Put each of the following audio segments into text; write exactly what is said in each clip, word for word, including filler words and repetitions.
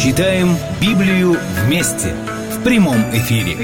Читаем Библию вместе в прямом эфире.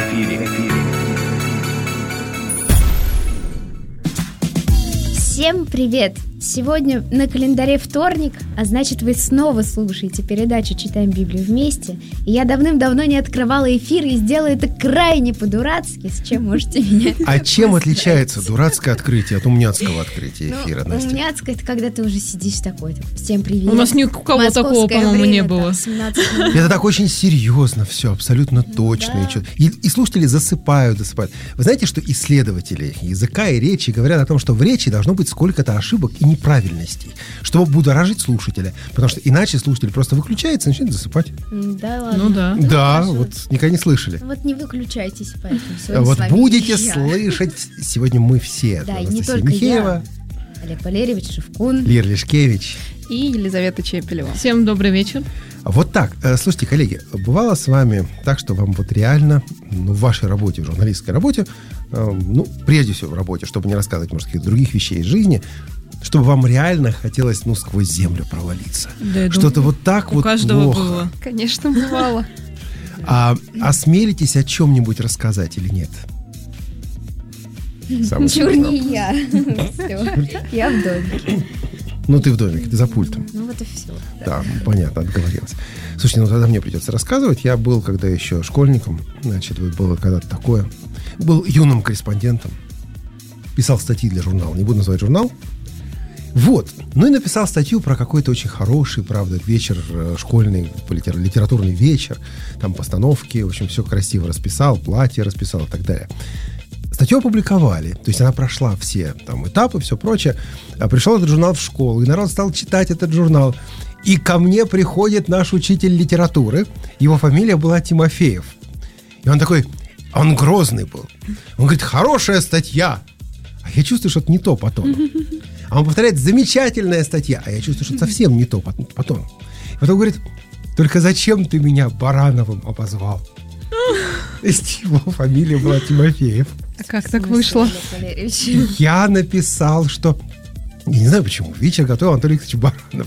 Всем привет! Сегодня на календаре вторник, а значит, вы снова слушаете передачу «Читаем Библию вместе». И я давным-давно не открывала эфир и сделала это крайне по-дурацки, с чем можете меня А чем отличается дурацкое открытие от умняцкого открытия эфира, ну, Настя? Умняцкое — это когда ты уже сидишь такой, там, всем привет. У нас ни у кого такого, по-моему, не было. Это так очень серьезно все, абсолютно точно. Да. И, и слушатели засыпают, засыпают. Вы знаете, что исследователи языка и речи говорят о том, что в речи должно быть сколько-то ошибок и неправильностей, чтобы будоражить слушателя, потому что иначе слушатель просто выключается и начинает засыпать. Да ладно. Ну да. Ну, да, хорошо. вот никогда не слышали. Вот не выключайтесь, поэтому сегодня Вот с вами будете я. слышать сегодня мы все. Да, и не Анастасия только Михеева, я. Олег Валерьевич Шевкун. Лера Лешкевич. И Елизавета Чепелева. Всем добрый вечер. Вот так. Э, Слушайте, коллеги, бывало с вами так, что вам вот реально, ну, в вашей работе, в журналистской работе, э, ну, прежде всего в работе, чтобы не рассказывать, может, каких-то других вещей из жизни, чтобы вам реально хотелось, ну, сквозь землю провалиться. Да, я Что-то думаю, вот так у вот каждого плохо. было. Конечно, бывало. А осмелитесь о чем-нибудь рассказать или нет? Самый Чур сложный не я. Все, я в домике. Ну, ты в домике, ты за пультом. Ну вот и все. Да, понятно, отговорилась. Слушайте, ну тогда мне придется рассказывать. Я был, когда еще школьником, значит, вот было когда-то такое. Был юным корреспондентом. Писал статьи для журнала. Не буду называть журнал. Вот. Ну и написал статью про какой-то очень хороший, правда, вечер э, школьный, литер- литературный вечер. Там постановки, в общем, все красиво расписал, платье расписал и так далее. Статью опубликовали, то есть она прошла все там этапы, все прочее. А пришел этот журнал в школу, и народ стал читать этот журнал. И ко мне приходит наш учитель литературы, его фамилия была Тимофеев. И он такой, он грозный был. Он говорит, хорошая статья. А я чувствую, что это не то по тону. А он повторяет, замечательная статья. А я чувствую, что это совсем не то по, по тону. И потом говорит, только зачем ты меня Барановым обозвал? То есть его фамилия была Тимофеев. А как так вышло? Олег Валерьевич. Я написал, что... Я не знаю почему. Вечер готовил Анатолий Викторович Баранов.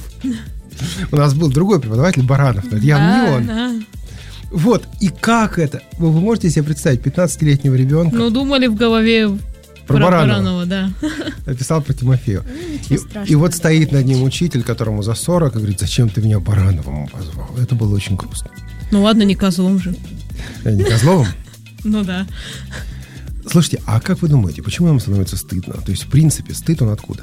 У нас был другой преподаватель Баранов, но это явно не он. Да. Вот. И как это? Вы, вы можете себе представить пятнадцатилетнего ребенка? Ну, думали в голове Про про Баранова. Баранова, да. Написал про Тимофеева. ничего И, страшного, и вот да. стоит над ним учитель, которому за сорок, и говорит, зачем ты меня Барановым позвал? Это было очень грустно. Ну ладно, не козлом же. Я не Козловым? Ну да. Слушайте, а как вы думаете, почему нам становится стыдно? То есть, в принципе, стыд он откуда?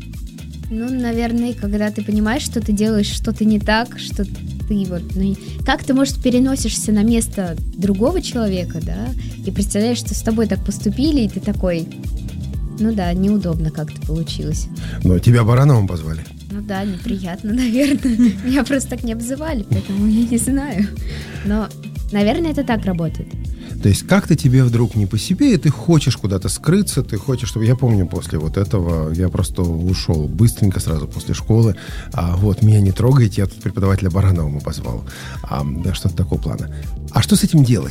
Ну, наверное, когда ты понимаешь, что ты делаешь что-то не так, что ты вот... Ну, и как ты, может, переносишься на место другого человека, да, и представляешь, что с тобой так поступили, и ты такой... Ну да, неудобно как-то получилось. Но тебя Барановым позвали. Ну да, неприятно, наверное. Меня просто так не обзывали, поэтому я не знаю. Но, наверное, это так работает. То есть как-то тебе вдруг не по себе, и ты хочешь куда-то скрыться, ты хочешь, чтобы... Я помню, после вот этого я просто ушел быстренько сразу после школы. А вот меня не трогайте, я тут преподавателя Барановым позвал. А, да, что-то такого плана. А что с этим делать?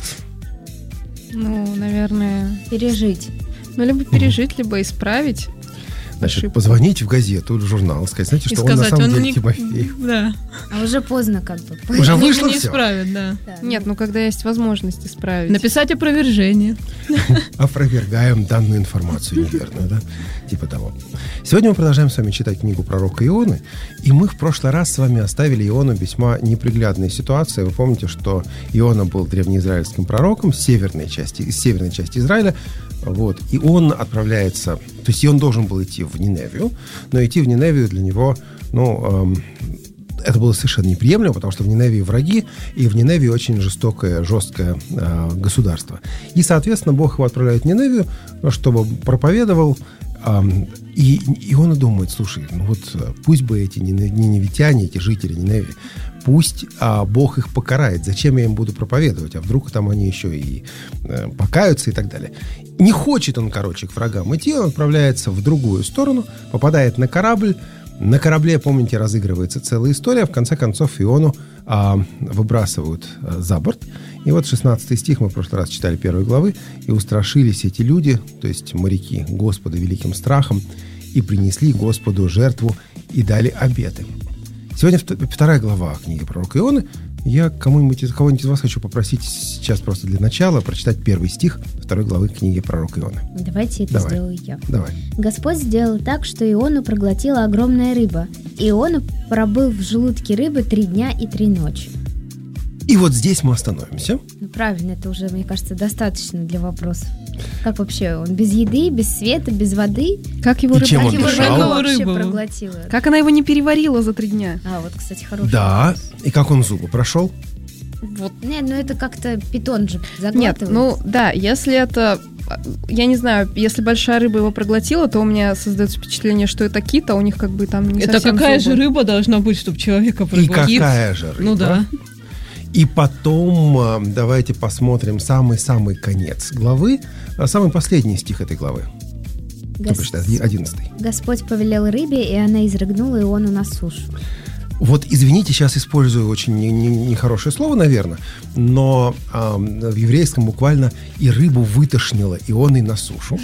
Ну, наверное... Пережить. Ну, либо пережить, либо исправить. Значит, Ошибку. позвонить в газету или в журнал, сказать, знаете, И что он на сказать, самом он деле не... Тимофеев. Да. А уже поздно как бы. Уже Они вышло не все? исправят, да. Да, Нет, ну, когда есть возможность исправить. Написать опровержение. Опровергаем данную информацию неверную, да? Типа того. Сегодня мы продолжаем с вами читать книгу пророка Ионы, и мы в прошлый раз с вами оставили Иону в весьма неприглядной ситуации. Вы помните, что Иона был древнеизраильским пророком с северной части, из северной части Израиля, вот, и он отправляется, то есть он должен был идти в Ниневию, но идти в Ниневию для него, ну, эм, это было совершенно неприемлемо, потому что в Ниневии враги, и в Ниневии очень жестокое, жесткое э, государство. И, соответственно, Бог его отправляет в Ниневию, чтобы проповедовал, э, и, и он думает, слушай, ну вот пусть бы эти ниневитяне, эти жители Ниневии, пусть а, Бог их покарает. Зачем я им буду проповедовать? А вдруг там они еще и э, покаются и так далее. Не хочет он, короче, к врагам идти, он отправляется в другую сторону, попадает на корабль. На корабле, помните, разыгрывается целая история. В конце концов, Иону а, выбрасывают а, за борт. И вот шестнадцатый стих, мы в прошлый раз читали первой главы. «И устрашились эти люди, то есть моряки, Господа великим страхом, и принесли Господу жертву, и дали обеты». Сегодня вторая глава книги пророка Ионы. Я кому-нибудь, из- кого-нибудь из вас хочу попросить сейчас просто для начала прочитать первый стих второй главы книги пророка Ионы. Давайте это Давай. сделаю я. Давай. Господь сделал так, что Иону проглотила огромная рыба. Иона пробыл в желудке рыбы три дня и три ночи. И вот здесь мы остановимся. Ну, правильно, это уже, мне кажется, достаточно для вопросов. Как вообще? Он без еды, без света, без воды? Как его И рыба- чем Как он его дышал? рыба вообще Рыбу. проглотила? Как она его не переварила за три дня? А, вот, кстати, хороший Да. вопрос. И как он зубы прошел? Вот. Нет, ну это как-то питон же Нет, заглатывает. ну да, если это... Я не знаю, если большая рыба его проглотила, то у меня создается впечатление, что это кит, а у них как бы там не Это совсем какая зубы. же рыба должна быть, чтобы человека И проглотить? какая же рыба? Ну да. И потом э, давайте посмотрим самый-самый конец главы, а самый последний стих этой главы. Кто Гос- прочитает? Одиннадцатый. Господь повелел рыбе, и она изрыгнула Иону на сушу. Вот, извините, сейчас использую очень не- не- нехорошее слово, наверное, но ам, в еврейском буквально и рыбу вытошнило ионой на сушу.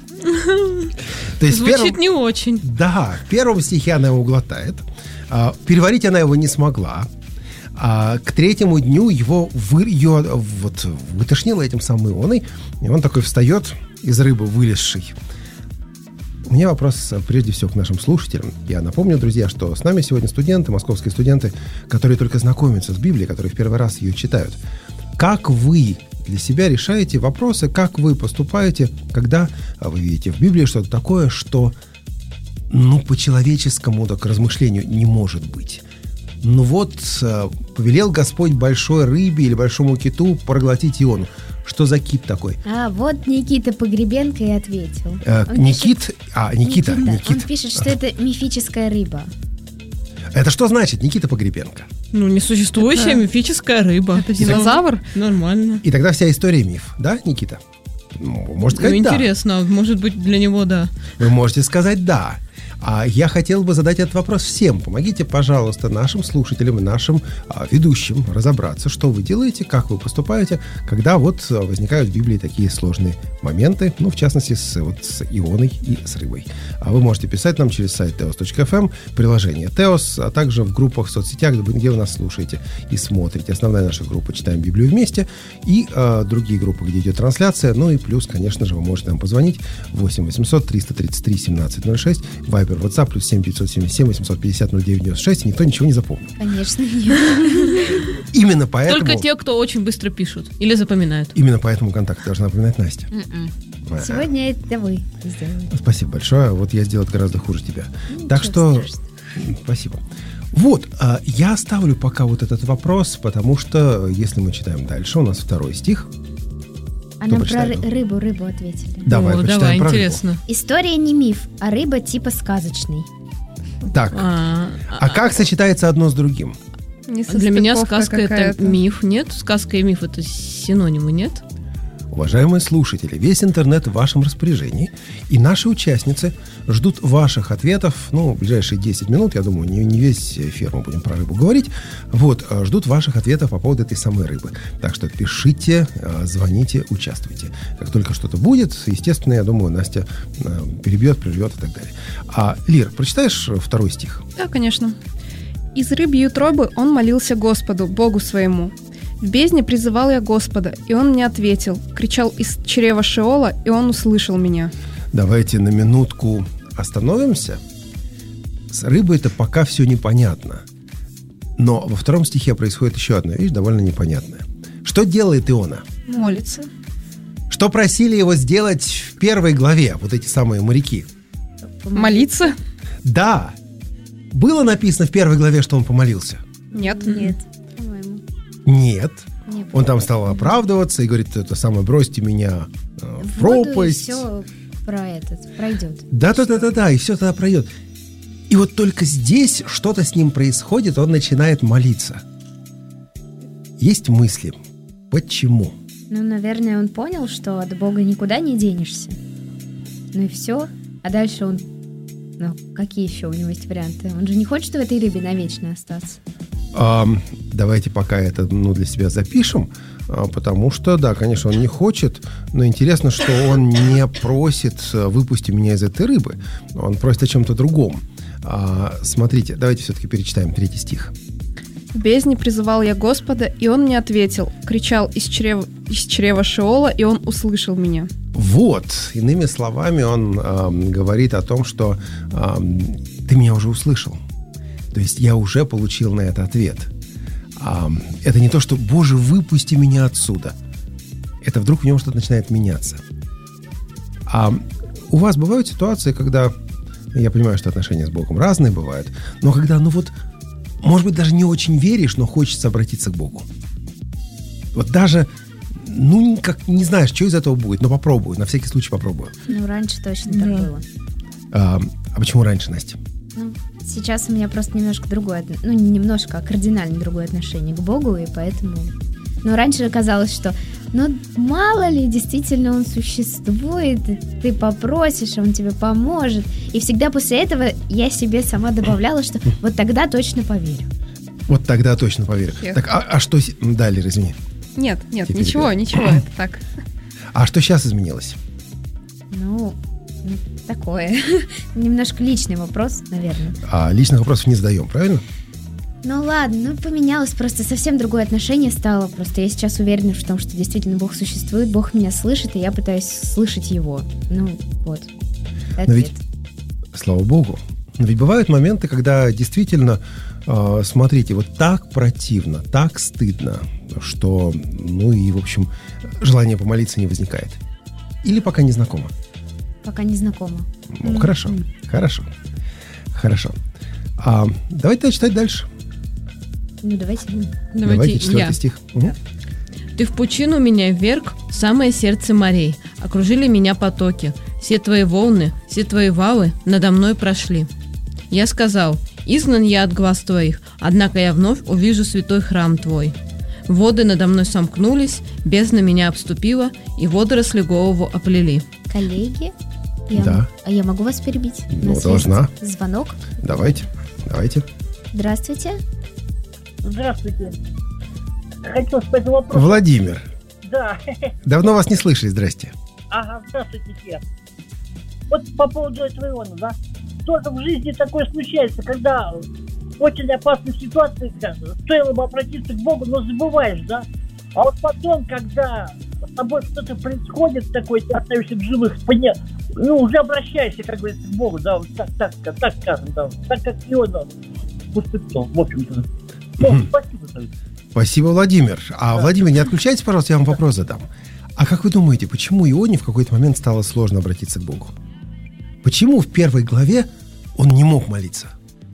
То есть в Звучит первом- не очень. Да, в первом стихе она его глотает. А, переварить она его не смогла. А к третьему дню его вы, ее вот, вытошнило этим самым ионой, и он такой встает из рыбы вылезший. У меня вопрос э, прежде всего к нашим слушателям. Я напомню, друзья, что с нами сегодня студенты, московские студенты, которые только знакомятся с Библией, которые в первый раз ее читают. Как вы для себя решаете вопросы, как вы поступаете, когда а, вы видите в Библии что-то такое, что ну, по-человеческому, так, размышлению не может быть. Ну вот, э, повелел Господь большой рыбе или большому киту проглотить иону. Что за кит такой? А вот Никита Погребенко и ответил. Э, Он Никит, а, Никита, Никита. Никит. Он пишет, что это мифическая рыба. Это что значит, Никита Погребенко? Ну, несуществующая Это- мифическая рыба. Это динозавр? Нормально. И тогда вся история миф, да, Никита? Ну, Можно Ну, сказать, да. интересно, может быть, для него да. Вы можете сказать «да». А я хотел бы задать этот вопрос всем. Помогите, пожалуйста, нашим слушателям и нашим а, ведущим разобраться, что вы делаете, как вы поступаете, когда вот а, возникают в Библии такие сложные моменты, ну, в частности, с, вот, с ионой и с рыбой. А вы можете писать нам через сайт теос точка эф эм, приложение Теос, а также в группах в соцсетях, где вы, где вы нас слушаете и смотрите. Основная наша группа «Читаем Библию вместе» и а, другие группы, где идет трансляция. Ну и плюс, конечно же, вы можете нам позвонить восемь восемьсот триста тридцать три семнадцать ноль шесть, Вайбер, WhatsApp, плюс семь девятьсот семьдесят семь восемьсот пятьдесят ноль девять девяносто шесть, и никто ничего не запомнил. Конечно, нет. Именно поэтому... Только те, кто очень быстро пишут или запоминают. Именно поэтому контакт должна напоминать Настя. М-м. А, Сегодня это вы сделали. Спасибо большое. Вот я сделал гораздо хуже тебя. Ничего Так что... страшного. м, Спасибо. Вот, а, я оставлю пока вот этот вопрос, потому что, если мы читаем дальше, у нас второй стих. А нам про прочитает? ры- рыбу рыбу ответили. Давай, О, почитаем давай, про рыбу. интересно. История не миф, а рыба типа сказочный. Так, А, а как сочетается одно с другим? для меня Несостыковка сказка это какая-то. миф, нет? Сказка и миф это синонимы, нет? Уважаемые слушатели, весь интернет в вашем распоряжении, и наши участницы ждут ваших ответов, ну, в ближайшие десять минут, я думаю, не, не весь эфир мы будем про рыбу говорить, вот, э, ждут ваших ответов по поводу этой самой рыбы. Так что пишите, э, звоните, участвуйте. Как только что-то будет, естественно, я думаю, Настя э, перебьет, прервет и так далее. А, Лир, прочитаешь второй стих? Да, конечно. «Из рыбьей утробы он молился Господу, Богу своему. В бездне призывал я Господа, и он мне ответил. Кричал из чрева Шеола, и он услышал меня». Давайте на минутку остановимся. С рыбой это пока все непонятно. Но во втором стихе происходит еще одна вещь, довольно непонятная. Что делает Иона? Молится. Что просили его сделать в первой главе, вот эти самые моряки? Молиться? Да, было написано в первой главе, что он помолился? Нет. Нет, по-моему. Нет. Не Он там стал оправдываться и говорит, это самое, бросьте меня э, в пропасть. все про этот пройдет. Да-да-да-да-да, и все тогда пройдет. И вот только здесь что-то с ним происходит, он начинает молиться. Есть мысли. Почему? Ну, наверное, он понял, что от Бога никуда не денешься. Ну и все. А дальше он... Ну, какие еще у него есть варианты? Он же не хочет в этой рыбе навечно остаться. Ам, давайте пока это ну, для себя запишем, а, потому что, да, конечно, он не хочет, но интересно, что он не просит а, «выпусти меня из этой рыбы», он просит о чем-то другом. А, смотрите, давайте все-таки перечитаем третий стих. В бездне призывал я Господа, и Он мне ответил. Кричал из чрева, из чрева Шеола, и Он услышал меня. Вот, иными словами, он э, говорит о том, что э, ты меня уже услышал. То есть я уже получил на это ответ. Э, это не то, что «Боже, выпусти меня отсюда». Это вдруг у него что-то начинает меняться. А у вас бывают ситуации, когда, я понимаю, что отношения с Богом разные бывают, но когда, ну вот, может быть, даже не очень веришь, но хочется обратиться к Богу. Вот даже... Ну, как не знаешь, что из этого будет, но попробую, на всякий случай попробую. Ну, раньше точно так Да. было. А, а почему раньше, Настя? Ну, сейчас у меня просто немножко другое, отно- ну, не немножко, а кардинально другое отношение к Богу, и поэтому... Ну, раньше казалось, что, ну, мало ли, действительно он существует, и ты попросишь, он тебе поможет. И всегда после этого я себе сама добавляла, что вот тогда точно поверю. Вот тогда точно поверю. Эх. Так, а, а что... с- Далее, извини. Нет, нет, Теперь ничего, да. ничего, это так. А что сейчас изменилось? Ну, ну, такое. Немножко личный вопрос, наверное. А личных вопросов не задаем, правильно? Ну ладно, ну поменялось, просто совсем другое отношение стало. Просто я сейчас уверена в том, что действительно Бог существует, Бог меня слышит, и я пытаюсь слышать Его. Ну, вот. Ответ. Но ведь, слава Богу, но ведь бывают моменты, когда действительно, э, смотрите, вот так противно, так стыдно, что, ну и, в общем, желание помолиться не возникает. Или пока не знакомо. Пока не знакома. Ну, хорошо, хорошо, хорошо. А, давайте тогда читать дальше. Ну, давайте. Давайте, четвертый я. стих. Угу. Ты в пучину меня вверг, в самое сердце морей. Окружили меня потоки. Все твои волны, все твои валы надо мной прошли. Я сказал, изгнан я от глаз твоих, однако я вновь увижу святой храм твой. Воды надо мной сомкнулись, бездна меня обступила, и водоросли голову оплели. Коллеги? Я, Да. А я могу вас перебить? У Ну, нас должна. есть звонок. Давайте, давайте. Здравствуйте. Здравствуйте. Хотел задать вопрос. Владимир, Да. давно вас не слышали, здрасте. Ага, здравствуйте все. Вот по поводу этого Иона, да. Тоже в жизни такое случается, когда в очень опасной ситуации стоило бы обратиться к Богу, но забываешь, да. А вот потом, когда с тобой что-то происходит такое, ты остаешься в живых, поня... ну, уже обращаешься, как говорится, к Богу, да, вот так, так, так, так скажем, да, так как Иона поступил, в общем-то. Ну, спасибо, Давид. Спасибо, Владимир. А, Владимир, не отключайтесь, пожалуйста, я вам вопрос задам. А как вы думаете, почему Ионе в какой-то момент стало сложно обратиться к Богу? Почему в первой главе он не мог молиться?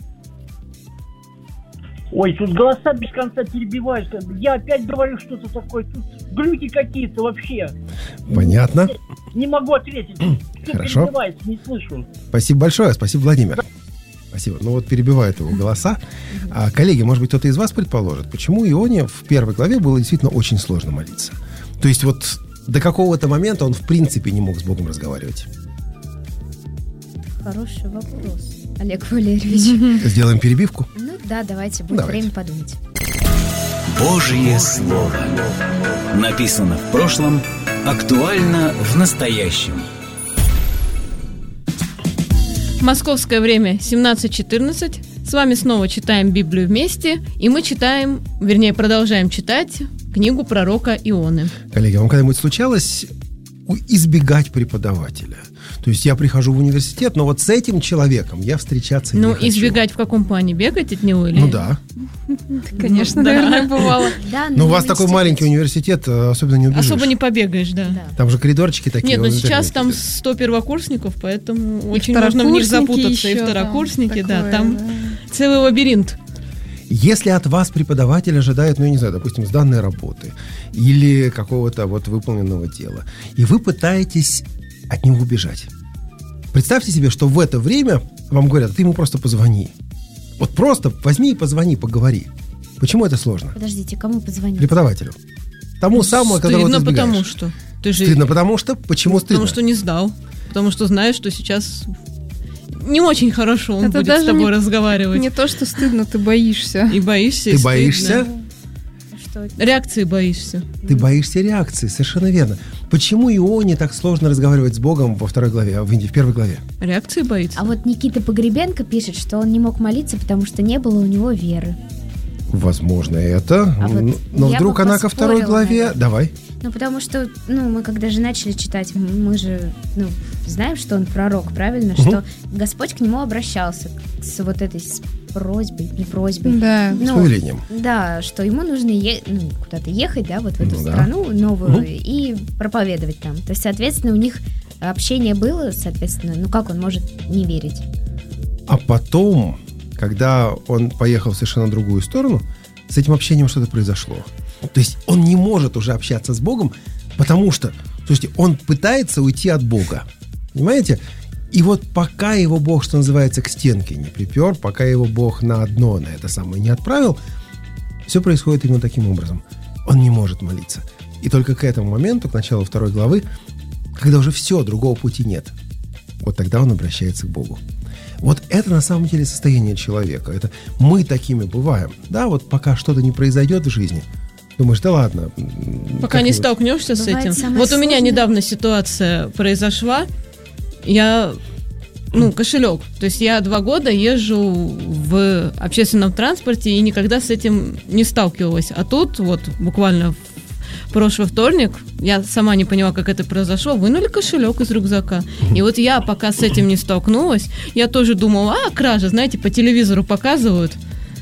Ой, тут голоса без конца перебивают. Я опять говорю что-то такое. Тут глюки какие-то вообще. Понятно. Не могу ответить. Все Хорошо. перебивается, не слышу. Спасибо большое, спасибо, Владимир. Спасибо. Ну вот перебивают его голоса. А, коллеги, может быть, кто-то из вас предположит, почему Ионе в первой главе было действительно очень сложно молиться? То есть вот до какого-то момента он в принципе не мог с Богом разговаривать. Хороший вопрос, Олег Валерьевич. Сделаем перебивку. Ну да, давайте, будет Давайте. время подумать. Божье Слово. Написано в прошлом, актуально в настоящем. Московское время семнадцать четырнадцать. С вами снова читаем Библию вместе, и мы читаем, вернее, продолжаем читать книгу пророка Ионы. Коллеги, а вам когда-нибудь случалось у- избегать преподавателя? То есть я прихожу в университет, но вот с этим человеком я встречаться не Ну, хочу. избегать в каком плане? Бегать от него или... Ну да. Конечно, Ну, да. наверное, бывало. Да, Но у вас такой маленький университет, э, особенно не убежишь. Особо не побегаешь, да. Да. Там же коридорчики такие. Нет, ну вот сейчас интернете, там да. сто первокурсников, поэтому И очень можно в них второкурсники запутаться. И еще там второкурсники, да, такое, там да. целый лабиринт. Если от вас преподаватель ожидает, ну, я не знаю, допустим, сданной работы или какого-то вот выполненного дела, и вы пытаетесь от него убежать. Представьте себе, что в это время вам говорят, ты ему просто позвони. Вот просто возьми и позвони, поговори. Почему это сложно? Подождите, кому позвонить? Преподавателю. Тому самому, которого ты Стыдно, избегаешь. потому что... Ты же... Стыдно, потому что? Почему стыдно? Потому что не сдал. Потому что знаешь, что сейчас не очень хорошо он Это будет даже с тобой не- разговаривать. Не то, что стыдно, ты боишься. И боишься, и Ты стыдно. боишься? Что? Реакции боишься. Ты боишься реакции, совершенно верно. Почему Ионе так сложно разговаривать с Богом во второй главе, в, в первой главе? Реакции боится. А вот Никита Погребенко пишет, что он не мог молиться, потому что не было у него веры. Возможно, это. А вот Но я вдруг бы она ко второй поспорила, главе... наверное. Давай. Ну, потому что, ну, мы когда же начали читать, мы же, ну, знаем, что он пророк, правильно? Мгм. Что Господь к нему обращался с вот этой с просьбой, не просьбой. Да. С Ну, повелением. да, что ему нужно е- ну, куда-то ехать, да, вот в эту Ну да. страну новую Мгм. и проповедовать там. То есть, соответственно, у них общение было, соответственно, ну как он может не верить? А потом, когда он поехал в совершенно другую сторону, с этим общением что-то произошло. То есть он не может уже общаться с Богом, потому что, слушайте, он пытается уйти от Бога. Понимаете? И вот пока его Бог, что называется, к стенке не припер, пока его Бог на одно, на это самое не отправил, все происходит именно таким образом. Он не может молиться. И только к этому моменту, к началу второй главы, когда уже все, другого пути нет, вот тогда он обращается к Богу. Вот это на самом деле состояние человека. Это мы такими бываем. Да, вот пока что-то не произойдет в жизни, думаешь, да ладно. Пока не как-нибудь. столкнешься с Бывает этим. самое Вот у меня сложное. недавно ситуация произошла. Я, ну, кошелек. То есть я два года езжу в общественном транспорте и никогда с этим не сталкивалась. А тут вот буквально в прошлый вторник, я сама не поняла, как это произошло, вынули кошелек из рюкзака. И вот я пока с этим не столкнулась, я тоже думала, а, кража, знаете, по телевизору показывают.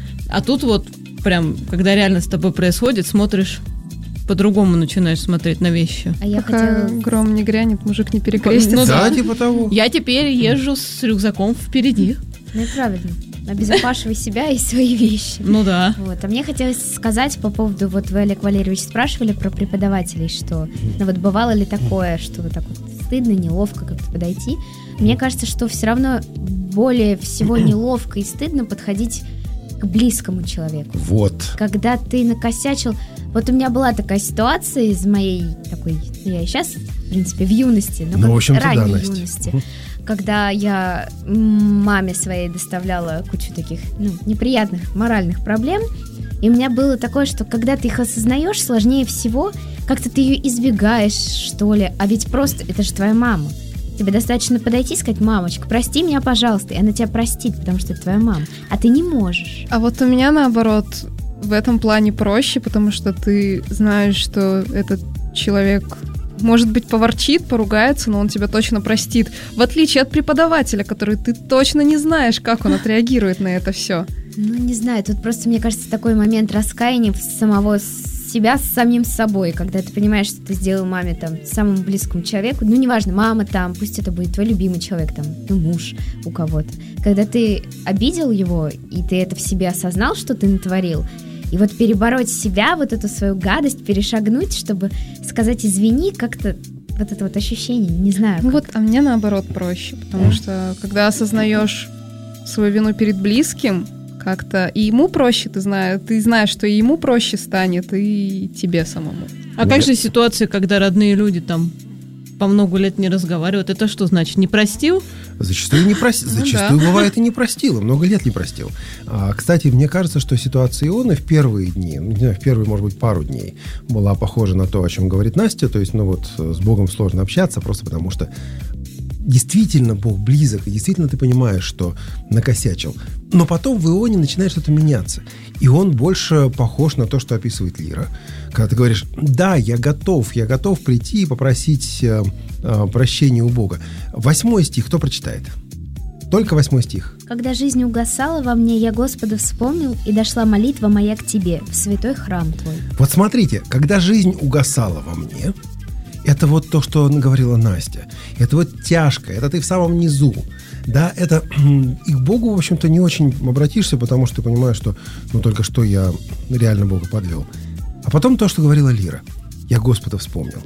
А тут вот прям, когда реально с тобой происходит, смотришь, по-другому начинаешь смотреть на вещи. А я Пока хотела... гром не грянет, мужик не перекрестится. Ну Да, да. типа того. Я теперь езжу с рюкзаком впереди. Ну и правильно. Обезопашивай себя и свои вещи. Ну да. Вот. А мне хотелось сказать по поводу, вот вы, Олег Валерьевич, спрашивали про преподавателей, что, ну вот бывало ли такое, что вот так вот стыдно, неловко как-то подойти. Мне кажется, что все равно более всего неловко и стыдно подходить к близкому человеку. Вот. Когда ты накосячил... Вот у меня была такая ситуация из моей такой... ну, я и сейчас, в принципе, в юности, но Ну, как в общем-то, да, ранней Настя. юности. Мгм. Когда я маме своей доставляла кучу таких ну, неприятных моральных проблем, и у меня было такое, что когда ты их осознаешь, сложнее всего, как-то ты ее избегаешь, что ли. А ведь просто это же твоя мама. Тебе достаточно подойти и сказать: мамочка, прости меня, пожалуйста, и она тебя простит, потому что это твоя мама. А ты не можешь. А вот у меня, наоборот, в этом плане проще, потому что ты знаешь, что этот человек, может быть, поворчит, поругается, но он тебя точно простит. В отличие от преподавателя, который ты точно не знаешь, как он отреагирует на это все. Ну, не знаю, тут просто, мне кажется, такой момент раскаяния самого себя с самим собой, когда ты понимаешь, что ты сделал маме, там, самому близкому человеку, ну, неважно, мама там, пусть это будет твой любимый человек, там, ну, муж у кого-то. Когда ты обидел его, и ты это в себе осознал, что ты натворил, и вот перебороть себя, вот эту свою гадость, перешагнуть, чтобы сказать «извини», как-то вот это вот ощущение, не знаю. Ну как. вот, а мне наоборот проще, потому что когда осознаешь свою вину перед близким, как-то и ему проще, ты знаешь, ты знаешь, что и ему проще станет, и тебе самому. А как же ситуация, когда родные люди там по много лет не разговаривают? Это что значит? Не простил? Зачастую не простил. Ну Зачастую да. бывает и не простил, и много лет не простил. А, кстати, мне кажется, что ситуация Ионы в первые дни, ну, не знаю, в первые, может быть, пару дней была похожа на то, о чем говорит Настя. То есть, ну вот, с Богом сложно общаться, просто потому что действительно Бог близок, и действительно ты понимаешь, что накосячил. Но потом в Ионе начинает что-то меняться. И он больше похож на то, что описывает Лира. Когда ты говоришь: да, я готов, я готов прийти и попросить э, э, прощения у Бога. Восьмой стих кто прочитает? Только восьмой стих. Когда жизнь угасала во мне, я Господа вспомнил, и дошла молитва моя к тебе, в святой храм твой. Вот смотрите, когда жизнь угасала во мне, это вот то, что говорила Настя. Это вот тяжко, это ты в самом низу. Да, это и к Богу, в общем-то, не очень обратишься, потому что ты понимаешь, что ну только что я реально Бога подвел. А потом то, что говорила Лира. Я Господа вспомнил.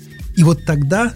И вот тогда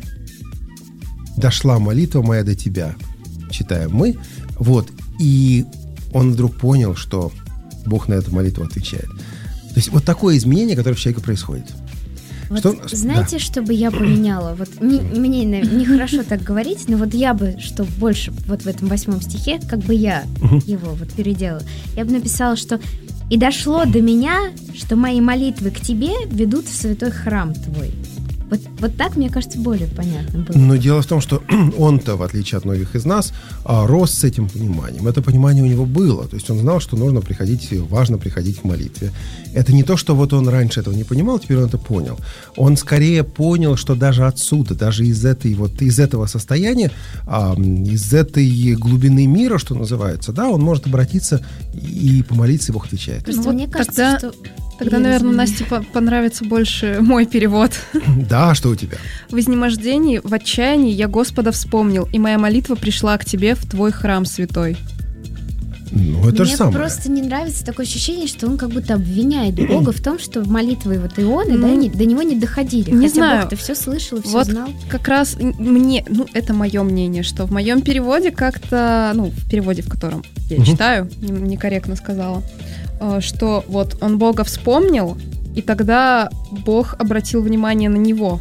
дошла молитва моя до тебя, читаем мы. Вот. И он вдруг понял, что Бог на эту молитву отвечает. То есть вот такое изменение, которое в человеке происходит. Вот Что- знаете, да. что бы я поменяла? Вот не- мне на- нехорошо так говорить, но вот я бы, что больше вот в этом восьмом стихе, как бы я Мгм. его вот переделала, я бы написала, что «И дошло до меня, что мои молитвы к тебе ведут в святой храм твой». Вот, вот так, мне кажется, более понятно было. Но дело в том, что он-то, в отличие от многих из нас, рос с этим пониманием. Это понимание у него было. То есть он знал, что нужно приходить, важно приходить к молитве. Это не то, что вот он раньше этого не понимал, теперь он это понял. Он скорее понял, что даже отсюда, даже из этой вот, из этого состояния, из этой глубины мира, что называется, да, он может обратиться и помолиться, и Бог отвечает. Просто Ну, мне вот кажется, тогда... что... Тогда, Я наверное, извиняюсь. Насте по- понравится больше мой перевод. Да, что у тебя? В изнемождении, в отчаянии я Господа вспомнил, и моя молитва пришла к тебе в твой храм святой. Ну, это Мне же самое. просто не нравится такое ощущение, что он как будто обвиняет Бога в том, что молитвы вот Ионы, да, Ну, не- до него не доходили. не Хотя знаю. Бог-то все слышал, все Вот знал. как раз м- мне, ну, это мое мнение, что в моем переводе как-то, ну, в переводе, в котором я Мгм. читаю, не- некорректно сказала, э, что вот он Бога вспомнил, и тогда Бог обратил внимание на него.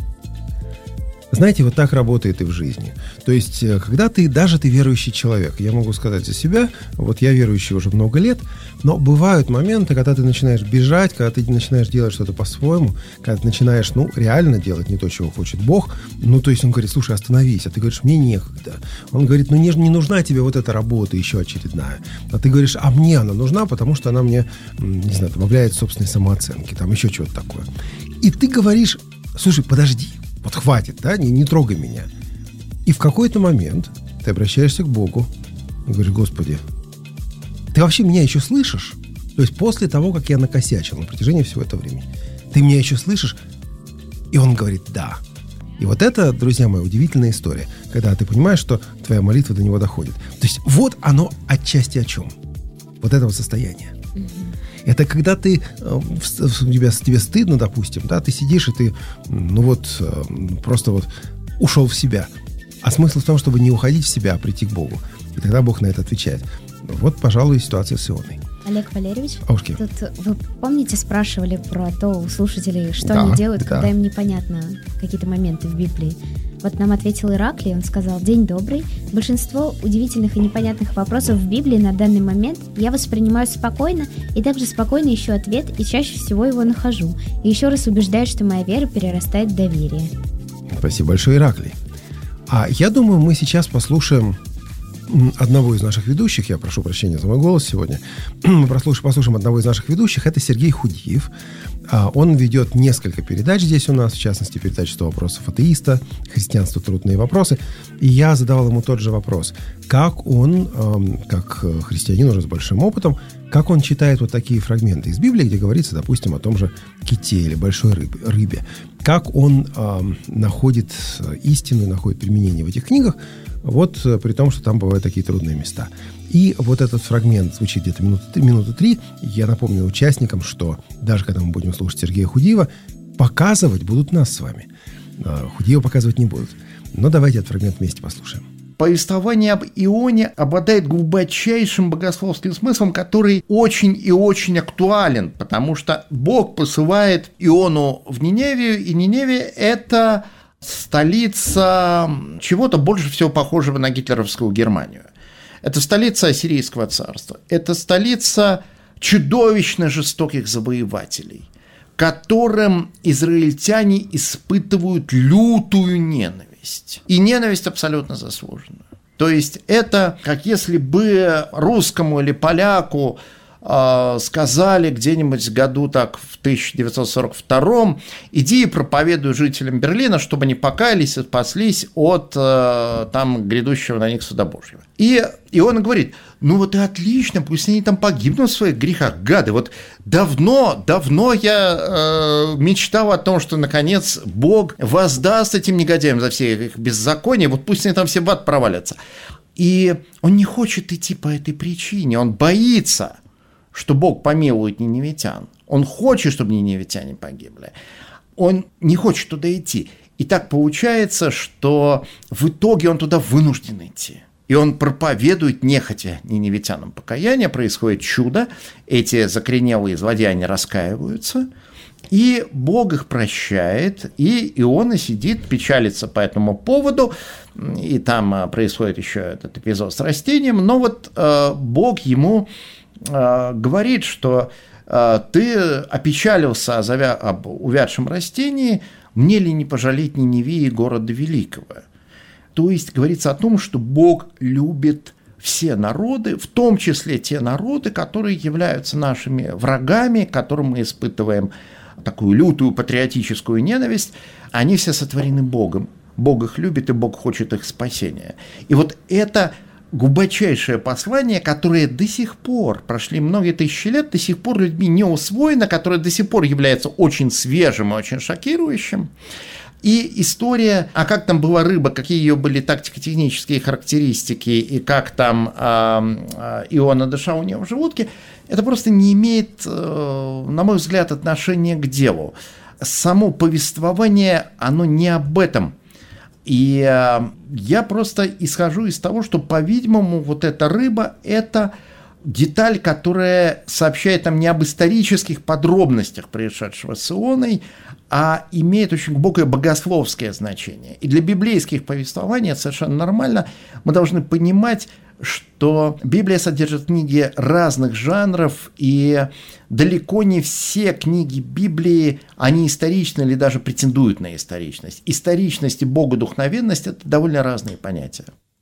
Знаете, вот так работает и в жизни. То есть, э, когда ты, даже ты верующий человек, я могу сказать за себя, вот я верующий уже много лет, но бывают моменты, когда ты начинаешь бежать, когда ты начинаешь делать что-то по-своему, когда ты начинаешь, ну, реально делать не то, чего хочет Бог, ну, то есть он говорит, слушай, остановись, а ты говоришь, мне некогда. Он говорит, ну, не, не нужна тебе вот эта работа еще очередная. А ты говоришь, а мне она нужна, потому что она мне, м, не знаю, добавляет собственной самооценки, там еще чего-то такое. И ты говоришь, слушай, подожди, вот хватит, да, не, не трогай меня. И в какой-то момент ты обращаешься к Богу и говоришь, Господи, ты вообще меня еще слышишь? То есть после того, как я накосячил на протяжении всего этого времени, ты меня еще слышишь? И он говорит, да. И вот это, друзья мои, удивительная история, когда ты понимаешь, что твоя молитва до него доходит. То есть вот оно отчасти о чем? Вот этого состояния. Это когда ты, э, в- в- тебе, тебе стыдно, допустим, да, ты сидишь и ты, ну вот, э, просто вот ушел в себя. А смысл в том, чтобы не уходить в себя, а прийти к Богу. И тогда Бог на это отвечает. Вот, пожалуй, ситуация с Ионой. Олег Валерьевич, Аушки. тут вы помните, спрашивали про то у слушателей, что Да, они делают, да. когда им непонятно какие-то моменты в Библии. Вот нам ответил Ираклий, он сказал: «День добрый. Большинство удивительных и непонятных вопросов в Библии на данный момент я воспринимаю спокойно, и также спокойно ищу ответ, и чаще всего его нахожу. И еще раз убеждаюсь, что моя вера перерастает в доверие». Спасибо большое, Ираклий. А я думаю, мы сейчас послушаем м, одного из наших ведущих. Я прошу прощения за мой голос сегодня. Мы прослушаем, послушаем одного из наших ведущих. Это Сергей Худиев. А, Он ведет несколько передач здесь у нас, в частности, передачу «сто вопросов атеиста», «Христианство. Трудные вопросы». И я задавал ему тот же вопрос. Как он, эм, как христианин уже с большим опытом, как он читает вот такие фрагменты из Библии, где говорится, допустим, о том же ките или большой рыбе. рыбе. Как он эм, находит истину и находит применение в этих книгах, вот э, при том, что там бывают такие трудные места. И вот этот фрагмент звучит где-то минуты, минуты три. Я напомню участникам, что даже когда мы будем слушать Сергея Худиева, показывать будут нас с вами. Э, Худиева показывать не будут. Но давайте этот фрагмент вместе послушаем. Повествование об Ионе обладает глубочайшим богословским смыслом, который очень и очень актуален, потому что Бог посылает Иону в Ниневию, и Ниневия – это столица чего-то больше всего похожего на гитлеровскую Германию. Это столица Ассирийского царства, это столица чудовищно жестоких завоевателей, которым израильтяне испытывают лютую ненависть. И ненависть абсолютно заслуженную. То есть это как если бы русскому или поляку э, сказали где-нибудь в году так в тысяча девятьсот сорок втором: иди и проповедуй жителям Берлина, чтобы они покаялись и спаслись от э, там грядущего на них суда Божьего. И, и он говорит: ну вот и отлично, пусть они там погибнут в своих грехах, гады. Вот давно, давно я э, мечтал о том, что наконец Бог воздаст этим негодяям за все их беззакония, вот пусть они там все в ад провалятся. И он не хочет идти по этой причине, он боится, что Бог помилует ниневитян. Он хочет, чтобы ниневитяне погибли. Он не хочет туда идти. И так получается, что в итоге он туда вынужден идти. И он проповедует нехотя ниневитянам покаяние, происходит чудо, эти закоренелые злодеяне раскаиваются, и Бог их прощает, и Иона сидит, печалится по этому поводу, и там происходит еще этот эпизод с растением, но вот э, Бог ему э, говорит, что ты опечалился об увядшем растении, мне ли не пожалеть Ниневии, города великого? То есть говорится о том, что Бог любит все народы, в том числе те народы, которые являются нашими врагами, к которым мы испытываем такую лютую патриотическую ненависть. Они все сотворены Богом. Бог их любит, и Бог хочет их спасения. И вот это глубочайшее послание, которое до сих пор, прошли многие тысячи лет, до сих пор людьми не усвоено, которое до сих пор является очень свежим и очень шокирующим. И история, а как там была рыба, какие ее были тактико-технические характеристики, и как там э, Иона дышал у нее в желудке, это просто не имеет, э, на мой взгляд, отношения к делу. Само повествование, оно не об этом. И э, я просто исхожу из того, что, по-видимому, вот эта рыба – это деталь, которая сообщает нам не об исторических подробностях происшедшего с Ионой, а имеет очень глубокое богословское значение. И для библейских повествований это совершенно нормально. Мы должны понимать, что Библия содержит книги разных жанров, и далеко не все книги Библии, они историчны или даже претендуют на историчность. Историчность и богодухновенность – это довольно разные понятия.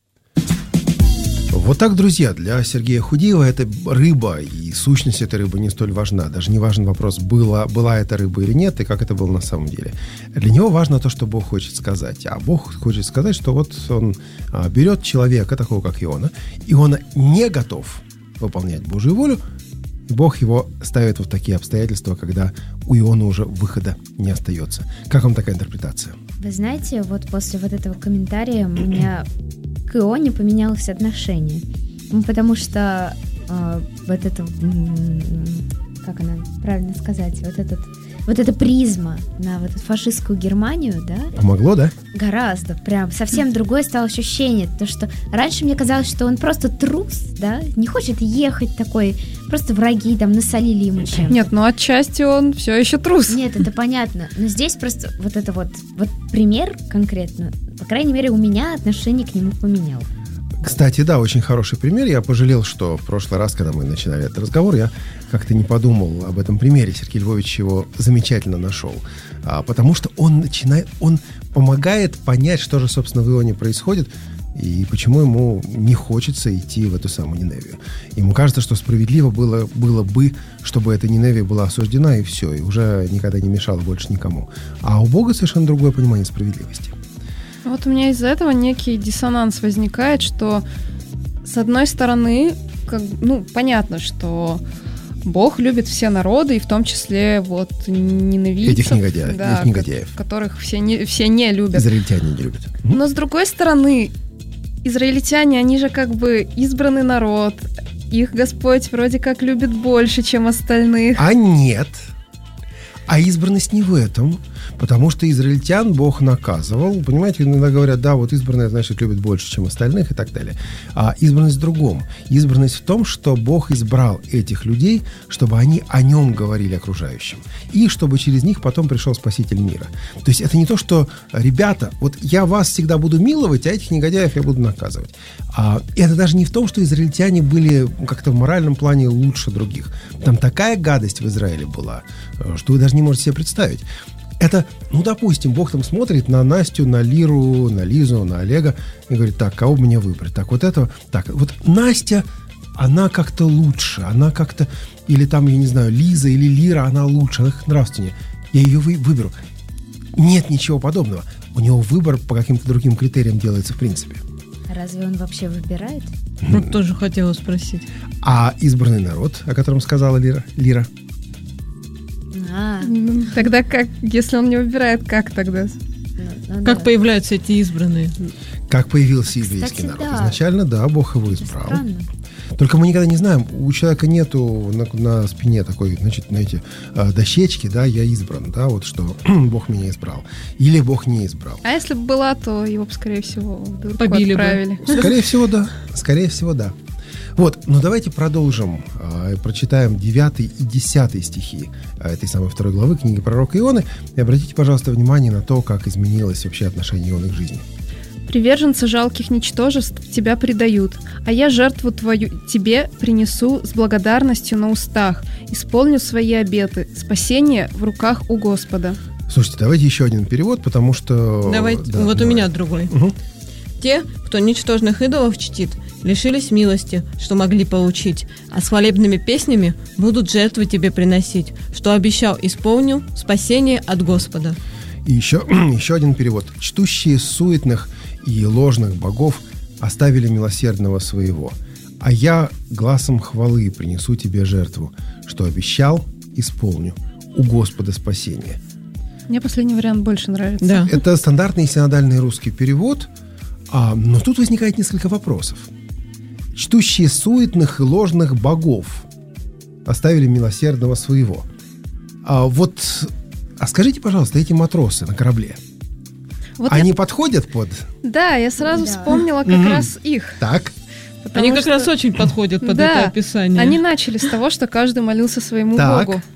Вот так, друзья, для Сергея Худиева эта рыба и сущность этой рыбы не столь важна. Даже не важен вопрос, была, была эта рыба или нет, и как это было на самом деле. Для него важно то, что Бог хочет сказать. А Бог хочет сказать, что вот он а, берет человека, такого как Иона, и он не готов выполнять Божью волю, и Бог его ставит в такие обстоятельства, когда у Иона уже выхода не остается. Как вам такая интерпретация? Вы знаете, вот после вот этого комментария у меня к Ионе поменялось отношение. Потому что э, вот это, как она правильно сказать, вот этот, вот эта призма на вот эту фашистскую Германию, да? Помогло, да? Гораздо. Прям совсем другое стало ощущение. То, что раньше мне казалось, что он просто трус, да? Не хочет ехать такой, просто враги там насолили ему чем-то. Нет, ну отчасти он все еще трус. Нет, это понятно. Но здесь просто вот это вот, вот пример конкретно, по крайней мере, у меня отношение к нему поменялось. Кстати, да, очень хороший пример. Я пожалел, что в прошлый раз, когда мы начинали этот разговор, я как-то не подумал об этом примере. Сергей Львович его замечательно нашел. А, потому что он начинает, он помогает понять, что же, собственно, в Ионе происходит, и почему ему не хочется идти в эту самую Ниневию. Ему кажется, что справедливо было, было бы, чтобы эта Ниневия была осуждена, и все, и уже никогда не мешала больше никому. А у Бога совершенно другое понимание справедливости. Вот у меня из-за этого некий диссонанс возникает, что с одной стороны, как, ну, понятно, что Бог любит все народы, и в том числе вот ненавидцев, этих негодяев, да, этих негодяев, которых все не, все не любят. Израильтяне не любят. Но с другой стороны, израильтяне, они же как бы избранный народ, их Господь вроде как любит больше, чем остальных. А нет. А избранность не в этом, потому что израильтян Бог наказывал. Понимаете, иногда говорят, да, вот избранные, значит, любят больше, чем остальных и так далее. А избранность в другом. Избранность в том, что Бог избрал этих людей, чтобы они о нем говорили окружающим. И чтобы через них потом пришел Спаситель мира. То есть это не то, что, ребята, вот я вас всегда буду миловать, а этих негодяев я буду наказывать. А это даже не в том, что израильтяне были как-то в моральном плане лучше других. Там такая гадость в Израиле была, что вы даже не можете себе представить. Это, ну, допустим, Бог там смотрит на Настю, на Лиру, на Лизу, на Олега и говорит, так, кого мне выбрать? Так, вот этого, так, вот Настя, она как-то лучше, она как-то, или там, я не знаю, Лиза или Лира, она лучше, она нравственнее. Я ее вы, выберу. Нет ничего подобного. У него выбор по каким-то другим критериям делается в принципе. Разве он вообще выбирает? Вот тоже хотела спросить. А избранный народ, о котором сказала Лира, Лира? А, Тогда как, если он не выбирает, как тогда? ну, ну Как да. появляются эти избранные? Как появился еврейский Кстати, народ? да. Изначально, да, Бог его избрал. Странно. Только мы никогда не знаем, у человека нету на, на спине такой, значит, знаете, дощечки, да, я избран, да, вот что Бог меня избрал. Или Бог не избрал. А если бы была, то его бы, скорее всего, в дырку Побили бы. отправили. Скорее всего, да. Скорее всего, да. Вот, но давайте продолжим, э, прочитаем девятый и десятый стихи э, этой самой второй главы книги пророка Ионы. И обратите, пожалуйста, внимание на то, как изменилось вообще отношение Ионы к жизни. Приверженцы жалких ничтожеств тебя предают, а я жертву твою тебе принесу с благодарностью на устах, исполню свои обеты, спасение в руках у Господа. Слушайте, давайте еще один перевод, потому что... Давайте, да, вот давай. у меня другой. Угу. Те, кто ничтожных идолов чтит, лишились милости, что могли получить, а с хвалебными песнями будут жертвы тебе приносить, что обещал, исполню, спасение от Господа. И еще, еще один перевод. Чтущие суетных и ложных богов оставили милосердного своего, а я гласом хвалы принесу тебе жертву, что обещал, исполню, у Господа спасение. Мне последний вариант больше нравится. Да. Это стандартный синодальный русский перевод, а, но тут возникает несколько вопросов. Чтущие суетных и ложных богов оставили милосердного своего. А вот, а скажите, пожалуйста, эти матросы на корабле, Вот они я- подходят под... Да, я сразу Да. вспомнила как Мгм. раз их. Так, потому Они как что- раз очень подходят под Да, это описание. Они начали с того, что каждый молился своему Так. Богу.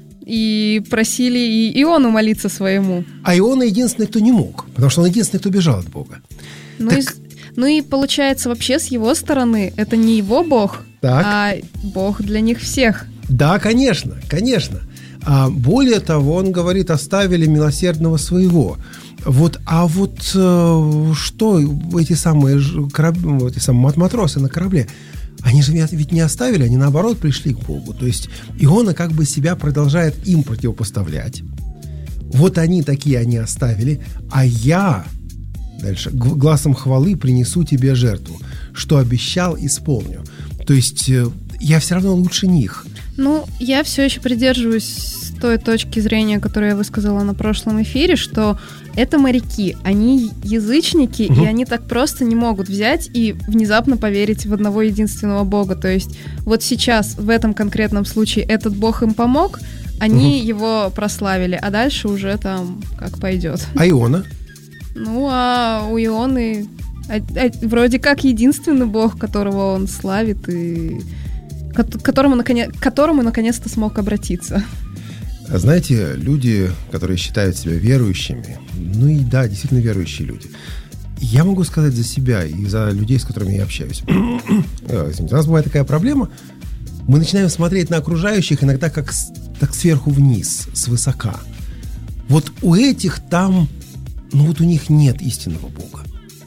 И просили и Иону молиться своему. а Иона единственный, кто не мог, потому что он единственный, кто бежал от Бога. Ну, Так- и, с- ну и получается, вообще с его стороны это не его Бог, Так. а Бог для них всех. Да, конечно, конечно. А более того, он говорит, оставили милосердного своего. Вот, а вот э, что эти самые ж- кораб- эти самые матросы на корабле, они же ведь не оставили, они наоборот пришли к Богу. То есть Иона как бы себя продолжает им противопоставлять. Вот они такие, они оставили, а я дальше г- гласом хвалы принесу тебе жертву, что обещал, исполню. То есть э, я все равно лучше них. Ну, я все еще придерживаюсь той точки зрения, которую я высказала на прошлом эфире, что это моряки, они язычники, Мгм. и они так просто не могут взять и внезапно поверить в одного единственного Бога. То есть вот сейчас, в этом конкретном случае, этот Бог им помог, они его прославили, а дальше уже там как пойдет. А Иона? Ну, а у Ионы а- а- вроде как единственный Бог, которого он славит и к которому, наконец, к которому наконец-то смог обратиться. Знаете, люди, которые считают себя верующими, ну и да, действительно верующие люди, я могу сказать за себя и за людей, с которыми я общаюсь. Э, Извините, у нас бывает такая проблема, мы начинаем смотреть на окружающих иногда как с- так сверху вниз, свысока. Вот у этих там, ну вот у них нет истинного Бога.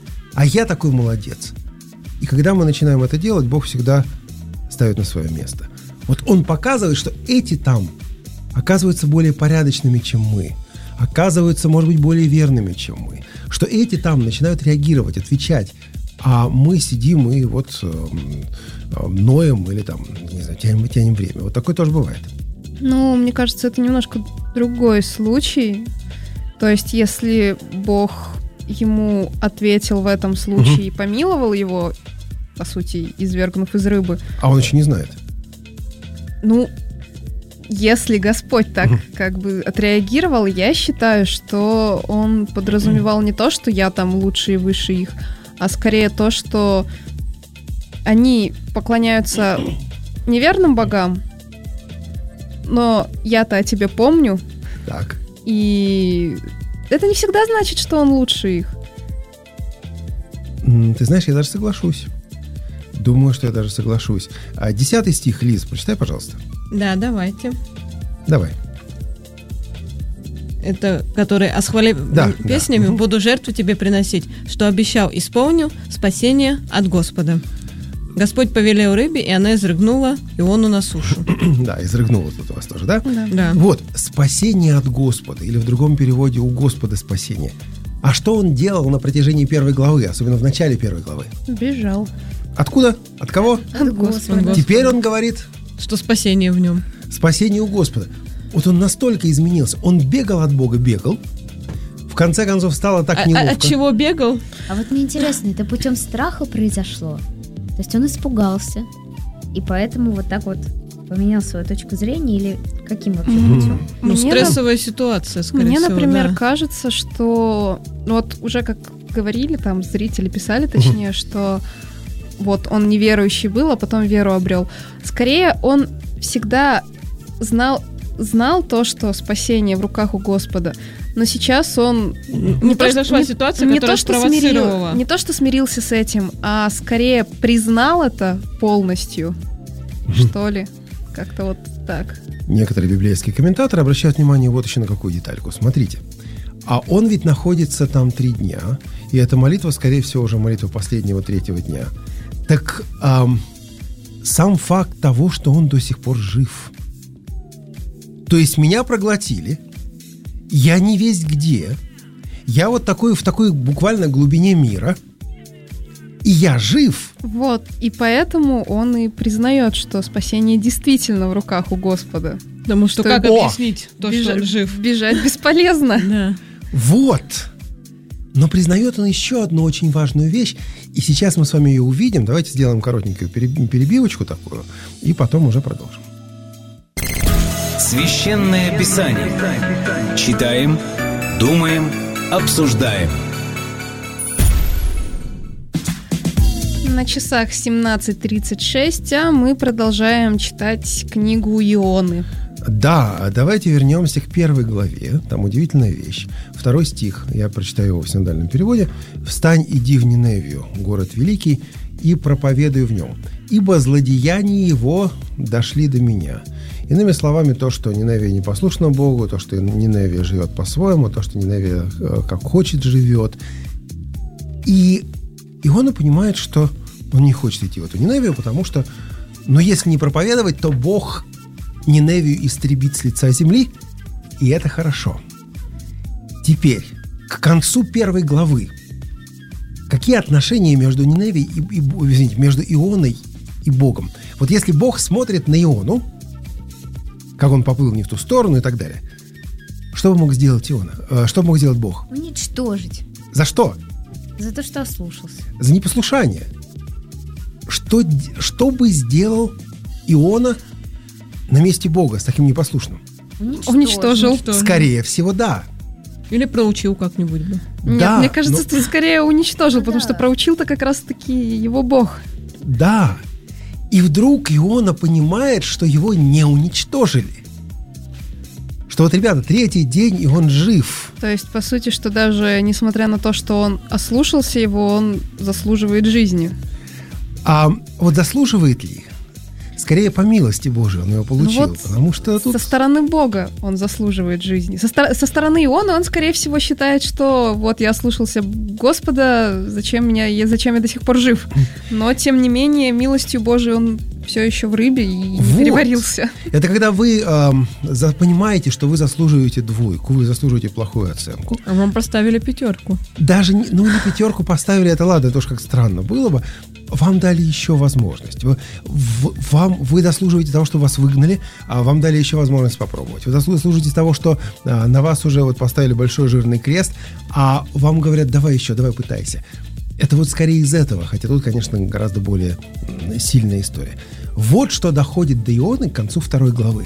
А я такой молодец. И когда мы начинаем это делать, Бог всегда ставит на свое место. Вот Он показывает, что эти там оказываются более порядочными, чем мы, оказываются, может быть, более верными, чем мы, что эти там начинают реагировать, отвечать, а мы сидим и вот э, э, ноем или там, не знаю, тянем, тянем время. Вот такое тоже бывает. Ну, мне кажется, это немножко другой случай. То есть, если Бог ему ответил в этом случае и помиловал его, по сути, извергнув из рыбы, А он еще не знает. ну, если Господь так как бы отреагировал, я считаю, что он подразумевал не то, что я там лучше и выше их, а скорее то, что они поклоняются неверным богам, но я-то о тебе помню, Так. и это не всегда значит, что он лучше их. М, Ты знаешь, я даже соглашусь. Думаю, что я даже соглашусь. А десятый стих, Лиз, прочитай, пожалуйста. Да, давайте. Давай. Это, который «А с хвалебными Да, песнями да. буду жертву тебе приносить, что обещал, исполню, спасение от Господа». Господь повелел рыбе, и она изрыгнула Иону на сушу. Да, изрыгнуло тут у вас тоже, да? Да. Вот, спасение от Господа, или в другом переводе «у Господа спасение». А что он делал на протяжении первой главы, особенно в начале первой главы? Бежал. Откуда? От кого? От Господа. Теперь он говорит Что спасение в нем. «спасение у Господа». Вот он настолько изменился. Он бегал от Бога, бегал. В конце концов, стало так А- неловко. а от чего бегал? А вот мне интересно, это путем страха произошло? То есть он испугался, и поэтому вот так вот поменял свою точку зрения, или каким вообще Мгм. путем? Ну, Мне, стрессовая ситуация, скорее Мне, всего. например, да. кажется, что ну вот уже как говорили, там зрители писали, точнее, что вот он неверующий был, а потом веру обрел. Скорее, он всегда знал знал то, что спасение в руках у Господа, но сейчас он... Не произошла не, ситуация, не которая то, что спровоцировала. Смирил, не то, что смирился с этим, а скорее признал это полностью, что ли. Как-то вот так. Некоторые библейские комментаторы обращают внимание вот еще на какую детальку. Смотрите. А он ведь находится там три дня, и эта молитва, скорее всего, уже молитва последнего третьего дня. Так эм, сам факт того, что он до сих пор жив. То есть меня проглотили, я не весть где, я вот такой, в такой буквально глубине мира, и я жив. Вот, и поэтому он и признает, что спасение действительно в руках у Господа. Потому что, что как О! объяснить то, Бежа- что он жив? Бежать бесполезно. Да. Вот. Но признает он еще одну очень важную вещь, и сейчас мы с вами ее увидим. Давайте сделаем коротенькую перебивочку такую, и потом уже продолжим. Священное Писание. Читаем, думаем, обсуждаем. На часах семнадцать тридцать шесть, а мы продолжаем читать книгу Ионы. Да, давайте вернемся к первой главе. Там удивительная вещь. Второй стих, я прочитаю его в синодальном переводе. «Встань, иди в Ниневию, город великий, и проповедуй в нем, ибо злодеяния его дошли до меня». Иными словами, то, что Ниневия не послушна Богу, то, что Ниневия живет по-своему, то, что Ниневия как хочет живет. И Иона понимает, что он не хочет идти в эту Ниневию, потому что, ну, если не проповедовать, то Бог Ниневию истребит с лица земли, и это хорошо. Теперь, к концу первой главы, какие отношения между Ниневией и, и извините, между Ионой и Богом? Вот если Бог смотрит на Иону, как он поплыл не в ту сторону и так далее, что бы мог сделать Иона? Что бы мог сделать Бог? Уничтожить. За что? За то, что ослушался. За непослушание. Что, что бы сделал Иона на месте Бога с таким непослушным? Уничтожил. Уничтожил. Скорее всего, да. Или проучил как-нибудь бы. Нет, Да, мне кажется, но- ты скорее уничтожил, потому Да. что проучил-то как раз-таки его Бог. Да. И вдруг Иона понимает, что его не уничтожили. Что вот, ребята, третий день, и он жив. То есть, по сути, что даже несмотря на то, что он ослушался его, он заслуживает жизни. А вот заслуживает ли? Скорее, по милости Божией он его получил. Ну вот потому что тут... Со стороны Бога он заслуживает жизни. Со, стор- со стороны Иона он, скорее всего, считает, что вот я ослушался Господа, зачем, меня, я, зачем я до сих пор жив? Но, тем не менее, милостью Божией он все еще в рыбе и не Вот. переварился. Это когда вы эм, за- понимаете, что вы заслуживаете двойку, вы заслуживаете плохую оценку. А вам поставили пятерку. Даже, не, ну, не пятерку поставили, это ладно, это уж как странно было бы. Вам дали еще возможность. Вы, в- вам, вы заслуживаете того, что вас выгнали, а вам дали еще возможность попробовать. Вы заслуживаете того, что а, на вас уже вот поставили большой жирный крест, а вам говорят, давай еще, давай пытайся. Это вот скорее из этого, хотя тут, конечно, гораздо более м, сильная история. Вот что доходит до Ионы к концу второй главы.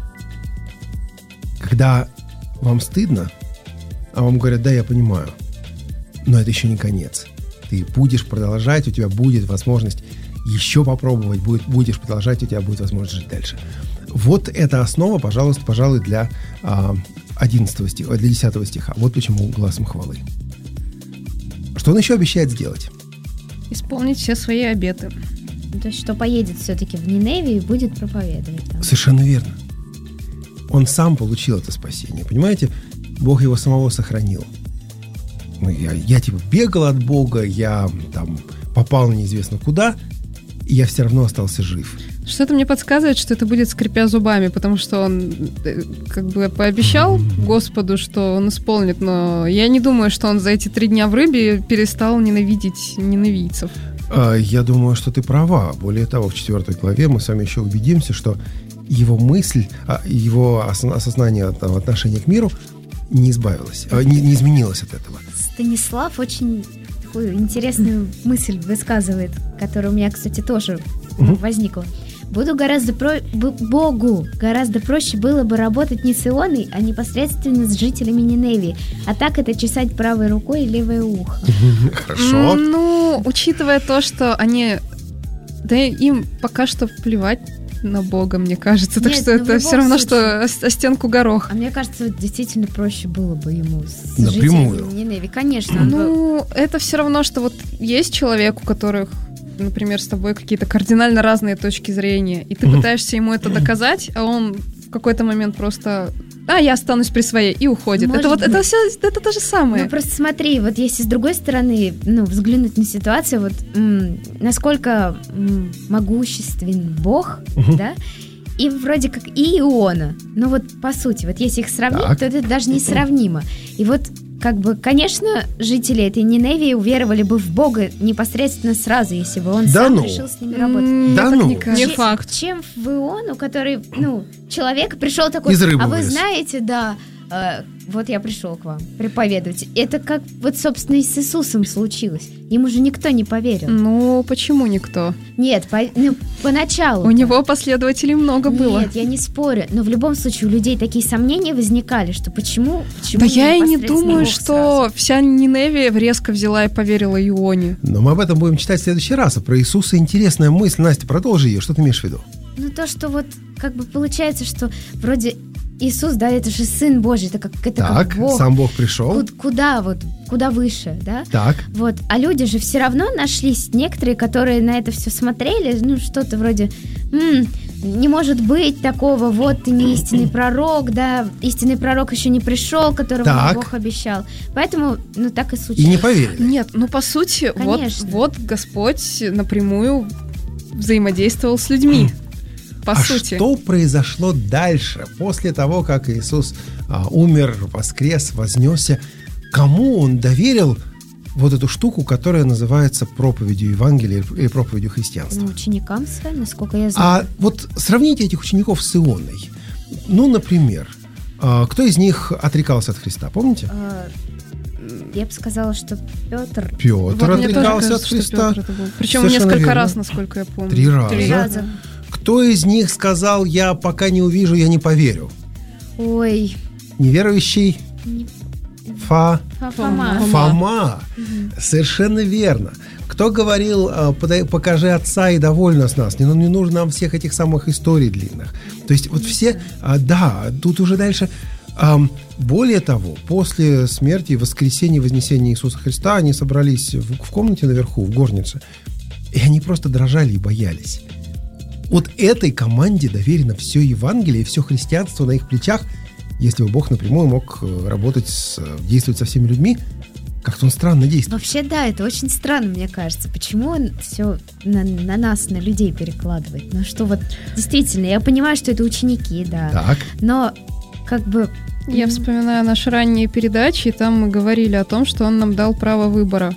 Когда вам стыдно, а вам говорят, да, я понимаю, но это еще не конец. Ты будешь продолжать, у тебя будет возможность еще попробовать, будет, будешь продолжать, у тебя будет возможность жить дальше. Вот эта основа, пожалуйста, пожалуй, для а, одиннадцатого стиха, для десятого стиха. Вот почему глазом хвалы. Что он еще обещает сделать? Исполнить все свои обеты. То есть, что поедет все-таки в Ниневию и будет проповедовать там. Совершенно верно. Он сам получил это спасение. Понимаете, Бог его самого сохранил. Ну, я, я типа бегал от Бога, я там попал неизвестно куда, и я все равно остался жив. Что-то мне подсказывает, что это будет скрипя зубами, потому что он э, как бы пообещал Господу, что он исполнит, но я не думаю, что он за эти три дня в рыбе перестал ненавидеть ненавидцев. А, Я думаю, что ты права. Более того, в четвертой главе мы с вами еще убедимся, что его мысль, а, его ос- осознание там, отношения к миру не избавилось, а, не, не изменилось от этого. Станислав очень такую интересную мысль высказывает, которая у меня, кстати, тоже Мгм. возникла. Буду гораздо про... Б- Богу гораздо проще было бы работать не с Ионой, а непосредственно с жителями Ниневии. А так это чесать правой рукой и левое ухо. Хорошо. Ну, учитывая то, что они... Да им пока что плевать на Бога, мне кажется. Так Нет, что ну, в это любом все равно, случае. что о, о стенку горох. А мне кажется, вот действительно проще было бы ему с Напрямую. жителями Ниневии. Конечно. он бы- Ну, это все равно, что вот есть человек, у которых, например, с тобой какие-то кардинально разные точки зрения, и ты Мгм. пытаешься ему это доказать, а он в какой-то момент просто «а, я останусь при своей» и уходит. Может это вот, это быть. все, это то же самое. Ну, просто смотри, вот если с другой стороны, ну, взглянуть на ситуацию, вот м, насколько м, могуществен Бог, Мгм. да, и вроде как и Иона. Ну вот, по сути, вот если их сравнить, Так. то это даже несравнимо. И вот, как бы, конечно, жители этой Ниневии уверовали бы в Бога непосредственно сразу, если бы он Да сам ну. решил с ними работать. М, Да мне так ну. не кажется. Не факт. Чем в Иону, который, ну, человек пришел такой, Из рыбы а вы вылез. знаете, да, э, вот я пришел к вам проповедовать. Это как вот, собственно, и с Иисусом случилось. Ему же никто не поверил. Ну, почему никто? Нет, по- ну, поначалу. У него последователей много было. Нет, я не спорю, но в любом случае у людей такие сомнения возникали, что почему, почему Да я и не непосредственно думаю, Бог что сразу? вся Ниневия резко взяла и поверила Ионе. Но мы об этом будем читать в следующий раз. А про Иисуса интересная мысль. Настя, продолжи ее. Что ты имеешь в виду? Ну то, что вот как бы получается, что вроде Иисус, да, это же Сын Божий, это как, это Так, как Бог. сам Бог пришел. Куд- Куда вот, куда выше, да? Так. Вот, а люди же все равно нашлись некоторые, которые на это все смотрели, ну, что-то вроде, «М, не может быть такого, вот ты не истинный пророк, да, истинный пророк еще не пришел, которого Так. Бог обещал». Поэтому, ну, так и И случилось. не поверили. Нет, ну по сути, вот, Конечно. вот Господь напрямую взаимодействовал с людьми. По а сути. что произошло дальше, после того, как Иисус а, умер, воскрес, вознесся? Кому он доверил вот эту штуку, которая называется проповедью Евангелия или проповедью христианства? Ну, ученикам своим, насколько я знаю. А вот сравните этих учеников с Ионой. Ну, например, а, кто из них отрекался от Христа, помните? А, я бы сказала, что Петр Петр Вот мне тоже отрекался кажется, от что Христа. Петр это был. Причем Совершенно несколько верно. раз, насколько я помню. Три раза. три раза. Кто из них сказал: «Я пока не увижу, я не поверю»? Ой, Неверующий не- Фа... Фа- Фома. Фома. Фома. Совершенно верно. Кто говорил: а, подай- «Покажи отца и довольно с нас»? Не, ну, не нужно нам всех этих самых историй длинных. То есть вот все... а, да, тут уже дальше... ам, более того, после смерти и воскресения, вознесения Иисуса Христа они собрались в, в комнате наверху, в горнице, и они просто дрожали и боялись. Вот этой команде доверено все Евангелие и все христианство на их плечах. Если бы Бог напрямую мог э, работать, с, э, действовать со всеми людьми, как-то он странно действует. Вообще, да, это очень странно, мне кажется. Почему он все на, на нас, на людей перекладывает? Ну что вот, действительно, я понимаю, что это ученики, да. Так, Но как бы... Я м, вспоминаю наши ранние передачи, и там мы говорили о том, что он нам дал право выбора.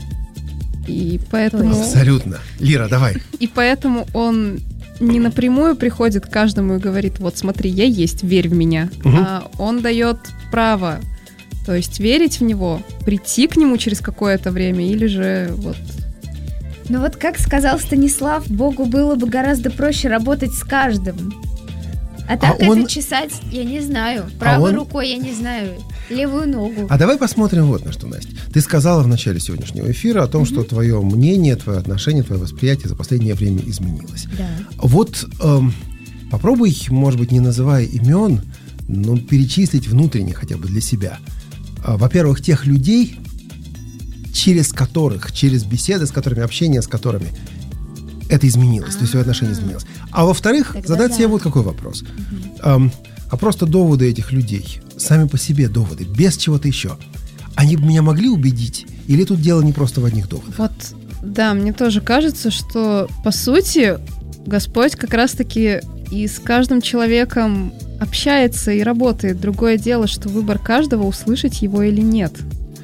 И поэтому, абсолютно. Лира, давай. и поэтому он не напрямую приходит к каждому и говорит: вот смотри, я есть, верь в меня. Мгм. А он дает право, то есть верить в него, прийти к нему через какое-то время, или же вот... Ну вот как сказал Станислав, Богу было бы гораздо проще работать с каждым. А так это он- чесать, я не знаю. Правой он- рукой, я не знаю. Левую ногу. А давай посмотрим вот на что, Настя. Ты сказала в начале сегодняшнего эфира о том, что твое мнение, твое отношение, твое восприятие за последнее время изменилось. Да. Вот эм, попробуй, может быть, не называя имен, но перечислить внутренне хотя бы для себя. А, Во-первых, тех людей, через которых, через беседы, с которыми, общение с которыми это изменилось, то есть твое отношение изменилось. А во-вторых, Тогда задать да. себе вот какой вопрос. Эм, а просто доводы этих людей, сами по себе доводы, без чего-то еще, они бы меня могли убедить? Или тут дело не просто в одних доводах? Вот, да, мне тоже кажется, что, по сути, Господь как раз-таки и с каждым человеком общается и работает. Другое дело, что выбор каждого, услышать его или нет.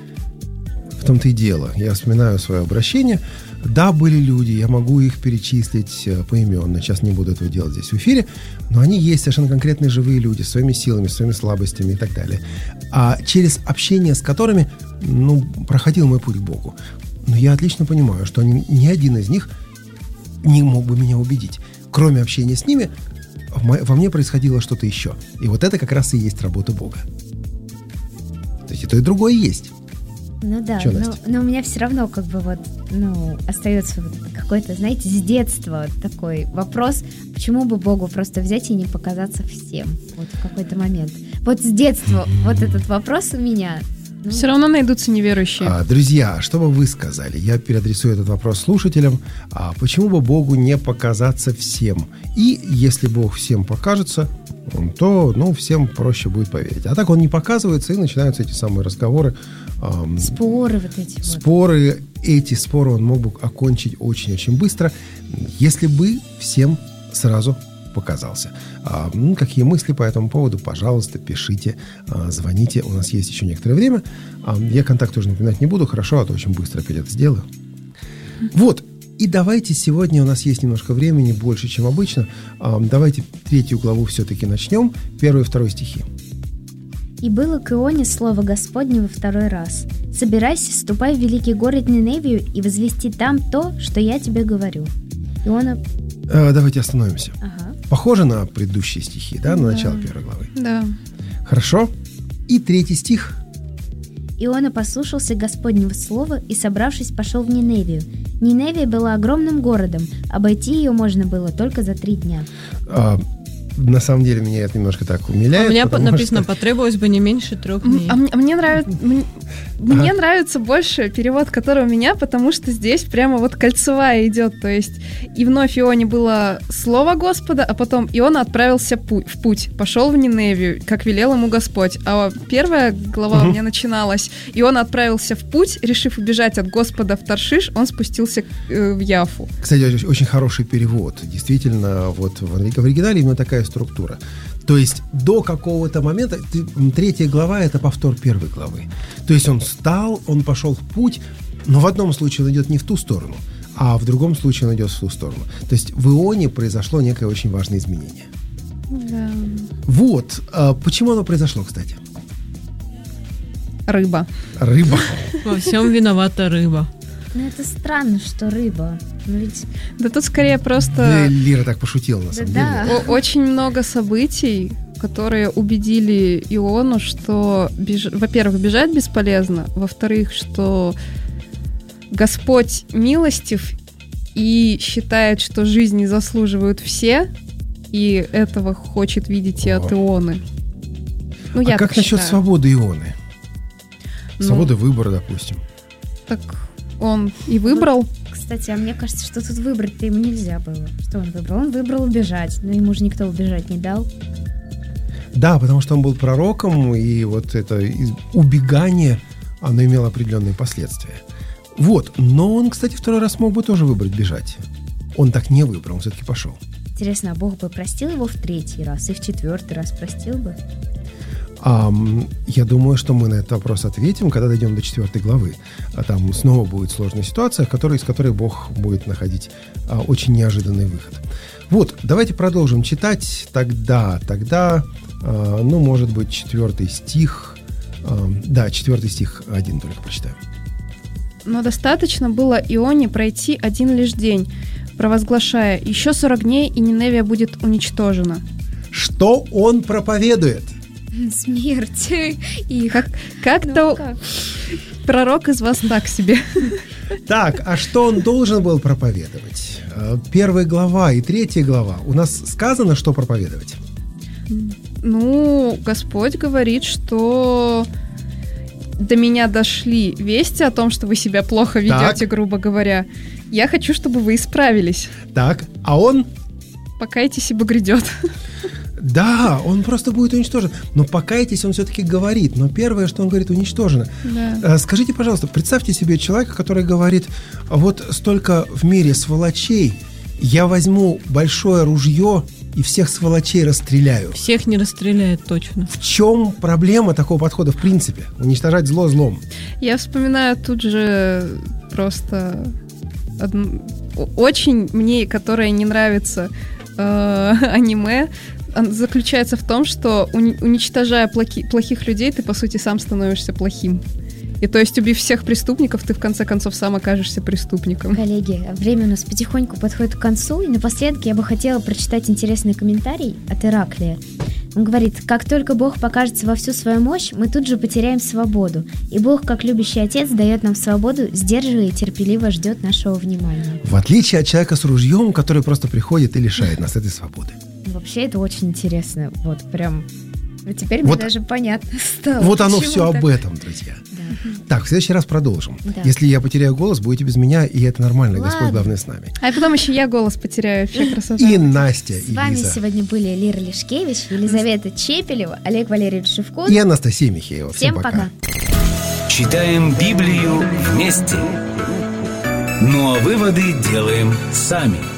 В том-то и дело. Я вспоминаю свое обращение. Да, были люди, я могу их перечислить э, поименно. Сейчас не буду этого делать здесь в эфире. Но они есть совершенно конкретные живые люди, с своими силами, с своими слабостями и так далее. А через общение с которыми, ну, проходил мой путь к Богу. Но я отлично понимаю, что они, ни один из них не мог бы меня убедить. Кроме общения с ними, в мо- во мне происходило что-то еще. И вот это как раз и есть работа Бога. То есть и то, и другое есть. Ну да, Чё, но, Настя? но у меня все равно как бы вот ну, остается вот какой-то, знаете, с детства такой вопрос, почему бы Богу просто взять и не показаться всем вот в какой-то момент. Вот с детства вот этот вопрос у меня. Ну, все равно найдутся неверующие. А, друзья, что бы вы сказали? Я переадресую этот вопрос слушателям. А почему бы Богу не показаться всем? И если Бог всем покажется, то, ну, всем проще будет поверить. А так он не показывается, и начинаются эти самые разговоры. Эм, споры вот эти Споры. Вот. Эти споры он мог бы окончить очень-очень быстро, если бы всем сразу показался. А, ну, какие мысли по этому поводу, пожалуйста, пишите, а, звоните. У нас есть еще некоторое время. А, я контакт уже напоминать не буду, хорошо, а то очень быстро опять это сделаю. Вот. И давайте сегодня у нас есть немножко времени, больше, чем обычно. А, давайте третью главу все-таки начнем. Первый и второй стихи. «И было к Ионе слово Господне во второй раз. Собирайся, ступай в великий город Ниневию и возвести там то, что я тебе говорю». Иона... А, давайте остановимся. Ага. Похоже на предыдущие стихи, да, на да. начало первой главы? Да. Хорошо. И третий стих. «Иона послушался Господнего слова и, собравшись, пошел в Ниневию. Ниневия была огромным городом, обойти ее можно было только за три дня». А, на самом деле меня это немножко так умиляет. У меня написано, что... потребовалось бы не меньше трех дней. А мне, а мне, нравится, мне, мне нравится больше перевод, который у меня, потому что здесь прямо вот кольцевая идет. То есть и вновь Ионе было слово Господа, а потом Иона отправился пу- в путь, пошел в Ниневию, как велел ему Господь. А первая глава угу. у меня начиналась. Иона отправился в путь, решив убежать от Господа в Таршиш, он спустился э, в Яфу. Кстати, очень, очень хороший перевод. Действительно, вот в оригинале именно такая структура. То есть до какого-то момента, третья глава — это повтор первой главы. То есть он встал, он пошел в путь, но в одном случае он идет не в ту сторону, а в другом случае он идет в ту сторону. То есть в Ионе произошло некое очень важное изменение. Да. Вот. А почему оно произошло, кстати? Рыба. Рыба. Во всем виновата рыба. Ну, это странно, что рыба. Ну, ведь... Да тут скорее просто... Да, Лира так пошутила, на Да, самом да. деле. О- очень много событий, которые убедили Иону, что, беж... во-первых, бежать бесполезно, во-вторых, что Господь милостив и считает, что жизни заслуживают все, и этого хочет видеть и от Ионы. Ну, а я как так насчет считаю. свободы Ионы? Ну, Свободы выбора, допустим. Так он и выбрал. Кстати, а мне кажется, что тут выбрать-то ему нельзя было. Что он выбрал? Он выбрал убежать, но ему же никто убежать не дал. Да, потому что он был пророком, и вот это убегание, оно имело определенные последствия. Вот, но он, кстати, второй раз мог бы тоже выбрать бежать. Он так не выбрал, он все-таки пошел. Интересно, а Бог бы простил его в третий раз и в четвертый раз простил бы? А, я думаю, что мы на этот вопрос ответим, когда дойдем до четвертой главы. А там снова будет сложная ситуация, в которой, из которой Бог будет находить а, очень неожиданный выход. Вот, давайте продолжим читать. Тогда, тогда, а, ну, может быть, четвертый стих. А, да, четвертый стих один только прочитаем. Но достаточно было Ионе пройти один лишь день, провозглашая: еще сорок дней, и Ниневия будет уничтожена. Что он проповедует? Смерть. И Как, как-то ну, как? пророк из вас так себе. Так, а что он должен был проповедовать? Первая глава и третья глава. У нас сказано, что проповедовать? Ну, Господь говорит, что до меня дошли вести о том, что вы себя плохо ведете, Так. грубо говоря. Я хочу, чтобы вы исправились. Так, а он... Покайтесь, ибо грядет. Да, он просто будет уничтожен. Но покайтесь, он все-таки говорит. Но первое, что он говорит, уничтожено. Да. Скажите, пожалуйста, представьте себе человека, который говорит: вот столько в мире сволочей, я возьму большое ружье и всех сволочей расстреляю. Всех не расстреляет точно. В чем проблема такого подхода в принципе? Уничтожать зло злом. Я вспоминаю тут же просто одну- очень мне, которое не нравится, э, аниме он заключается в том, что уни- уничтожая плохи- плохих людей, ты, по сути, сам становишься плохим. И то есть, убив всех преступников, ты в конце концов сам окажешься преступником. Коллеги, время у нас потихоньку подходит к концу, и напоследок я бы хотела прочитать интересный комментарий от Ираклия. Он говорит: как только Бог покажется во всю свою мощь, мы тут же потеряем свободу. И Бог, как любящий отец, дает нам свободу, сдерживая и терпеливо ждет нашего внимания. В отличие от человека с ружьем, который просто приходит и лишает нас этой свободы. Вообще это очень интересно. Вот прям... Теперь Вот- мне даже понятно стало. Вот оно почему все так. об этом, друзья. Да. Так, в следующий раз продолжим. Да. Если я потеряю голос, будете без меня, и это нормально. Ладно. Господь, главное, с нами. А потом еще я голос потеряю, вообще красота. И Настя, С и вами Лиза, сегодня были Лира Лешкевич, Елизавета Чепелева, Олег Валерьевич Шевкун. и Анастасия Михеева. Всем пока. Читаем Библию вместе. Ну а выводы делаем сами.